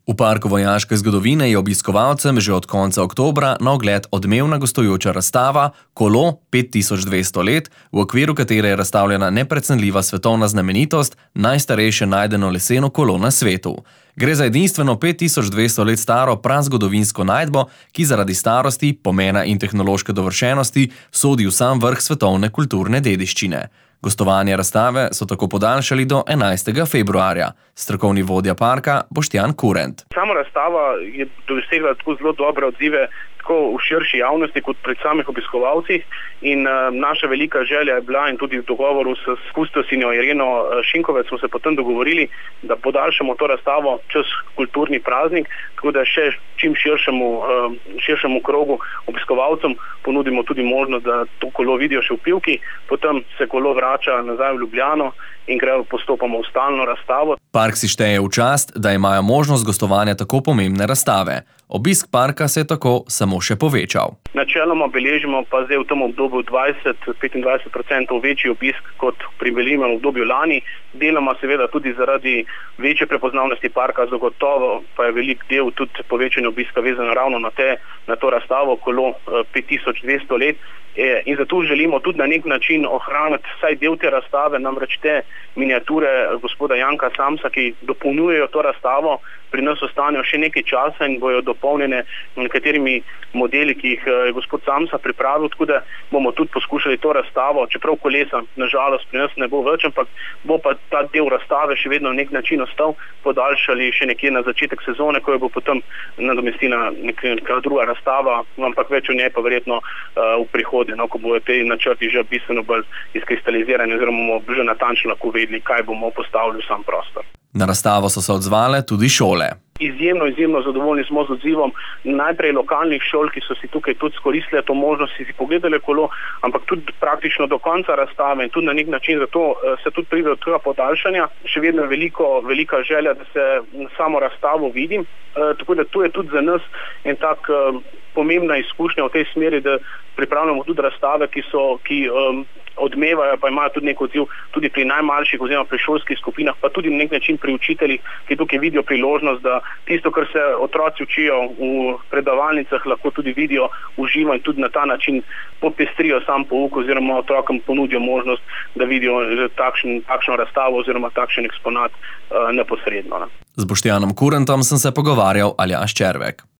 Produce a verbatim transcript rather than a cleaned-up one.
V parku vojaške zgodovine je obiskovalcem že od konca oktobra na ogled odmevna gostujoča razstava Kolo pet tisoč dvesto let, v okviru katere je razstavljena neprecenljiva svetovna znamenitost, najstarejše najdeno leseno kolo na svetu. Gre za edinstveno pet tisoč dvesto let staro prazgodovinsko najdbo, ki zaradi starosti, pomena in tehnološke dovršenosti sodi v sam vrh svetovne kulturne dediščine. Gostovanje razstave so tako podaljšali do enajstega februarja. Strokovni vodja parka Boštjan Kurent. Sama razstava je dosegla tako zelo dobre odzive tako v širši javnosti kot pred samih obiskovalcih in uh, naša velika želja je bila in tudi v dogovoru s kustosinjo Ireno Šinkovec smo se potem dogovorili, da podaljšamo to razstavo čez kulturni praznik, tako da še čim širšemu, uh, širšemu krogu obiskovalcem ponudimo tudi možnost, da to kolo vidijo še v Pivki, potem se kolo vrača nazaj v Ljubljano in gre postopoma v stalno razstavo. Park si šteje v čast, da imajo možnost gostovanja tako pomembne razstave. Obisk parka se je tako samo še povečal. Načeloma beležimo pa zdaj v tem obdobju dvajset do petindvajset procentov večji obisk kot pri velikem obdobju lani. Deloma seveda tudi zaradi večje prepoznavnosti parka, zagotovo pa je velik del tudi povečanja obiska vezano ravno na, te, na to razstavo Kolo pet tisoč dvesto let. In zato želimo tudi na nek način ohraniti vsaj del te razstave, namreč te miniature gospoda Janka Samsa, ki dopolnjujejo to razstavo, pri nas ostanejo še nekaj časa in bojo dopolnjene nekaterimi modeli, ki jih je gospod Samsa pripravil, tako da bomo tudi poskušali to razstavo, čeprav kolesa nažalost pri nas ne bo več, ampak bo pa ta del razstave še vedno na nek način ostal, podaljšali še nekje na začetek sezone, ko jo bo potem nadomestila neka druga razstava, ampak več o njej pa verjetno uh, v prihodnje, no, ko bojo te načrti že bistveno bolj izkristalizirani oziroma bomo že natančno lahko vedeli, kaj bomo postavili v sam prostor. Na razstavo so se odzvale tudi šole. Izjemno, izjemno zadovoljni smo z odzivom najprej lokalnih šol, ki so si tukaj tudi skoristile to možnost, si pogledali kolo, ampak tudi praktično do konca razstave in tudi na nek način zato se tudi pride do tega podaljšanja. Še vedno je veliko, velika želja, da se samo razstavo vidim, e, tako da tu je tudi za nas en tak e, pomembna izkušnja v tej smeri, da pripravljamo tudi razstave, ki so, ki um, odmevajo, pa imajo tudi nek odziv tudi pri najmanjših oziroma pri šolskih skupinah, pa tudi na nek način pri učiteljih, ki tukaj vidijo priložnost, da tisto, kar se otroci učijo v predavalnicah, lahko tudi vidijo uživo in tudi na ta način popestrijo sam pouk oziroma otrokom ponudijo možnost, da vidijo takšen, takšno razstavo oziroma takšen eksponat uh, neposredno. Ne. Z Boštjanom Kurentom sem se pogovarjal Aljaž Červek.